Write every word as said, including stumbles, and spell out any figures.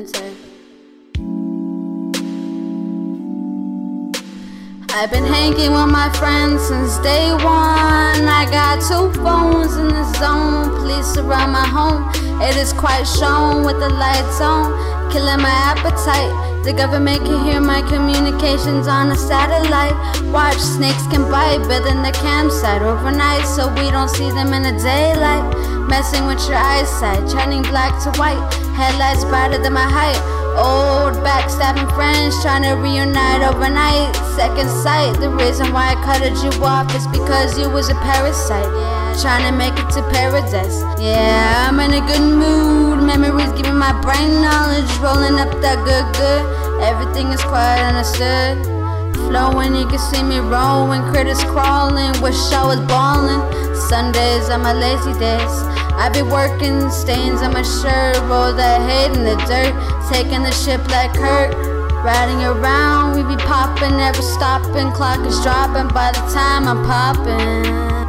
Enter. I've been hanging with my friends since day one. I got two phones in the zone. Police around my home. It is quite shown with the lights on, killing my appetite. The government can hear my communications on a satellite. Watch snakes can bite, building the campsite overnight so we don't see them in the daylight. Messing with your eyesight, turning black to white. Headlights brighter than my height. Old backstabbing friends trying to reunite overnight. Second sight, the reason why I cutted you off is because you was a parasite. Trying to make it to paradise. Yeah, I'm in a good mood. Memories giving my brain knowledge. Rolling up that good good. Everything is quite understood. Flowing, you can see me rolling. Critters crawling, wish I was ballin'. Sundays are my lazy days. I be working, stains on my shirt. Roll that hate in the dirt. Taking the ship like Kurt. Riding around, we be poppin', never stopping. Clock is dropping by the time I'm poppin'.